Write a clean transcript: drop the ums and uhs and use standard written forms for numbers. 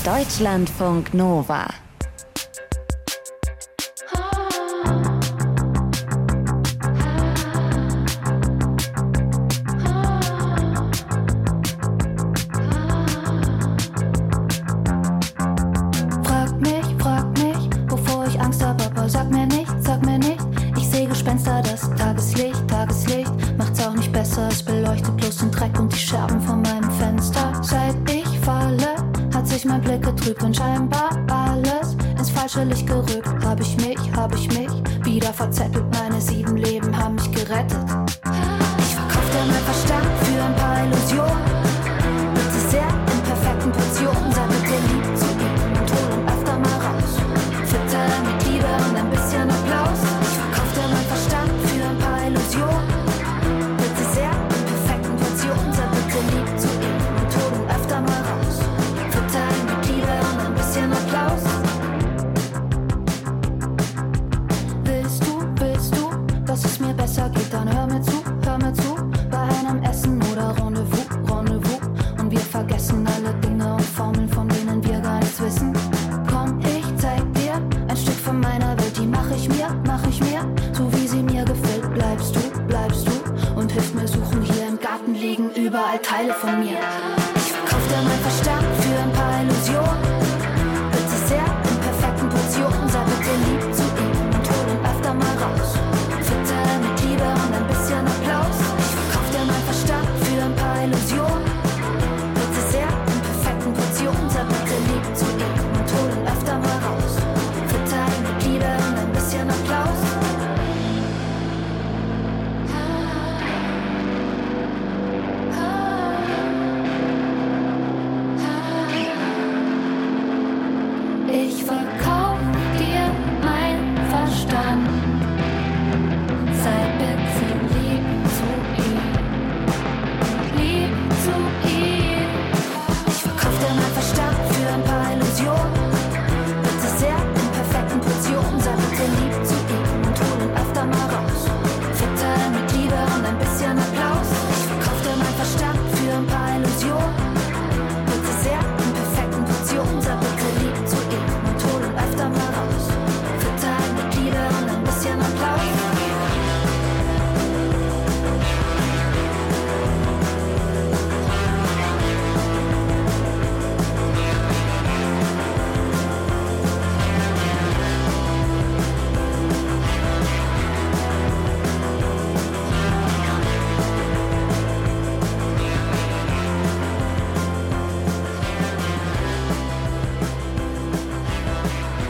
Deutschlandfunk Nova. Frag mich, wovor ich Angst hab, aber sag mir nicht. Ich seh Gespenster, das Tageslicht macht's auch nicht besser. Es beleuchtet bloß den Dreck und die Scherben von meinem Fenster. Seit ich falle, hat sich mein Blick getrübt und scheinbar alles ins falsche Licht gerückt. Hab ich mich wieder verzettelt. Meine 7 Leben haben mich gerettet. Ich verkaufte mein Verstand für ein paar Illusionen. Bitte sehr in perfekten Portionen. Sei bitte lieb zu ihm und hol ihn öfter mal raus. Fütter mit Liebe und ein bisschen Applaus. Ich verkaufte mein Verstand für ein paar Illusionen. Bitte sehr in perfekten Portionen. Sei bitte lieb zu ihm und hol ihn öfter mal raus. Fütter mit Liebe und ein bisschen Applaus. Willst du, dass es mir besser geht, dann hör mir zu, bei einem Essen oder Rendezvous. Und wir vergessen alle Dinge und Formeln, von denen wir gar nichts wissen. Komm, ich zeig dir ein Stück von meiner Welt, die mach ich mir, so wie sie mir gefällt. Bleibst du und hilfst mir suchen, hier im Garten liegen überall Teile von mir.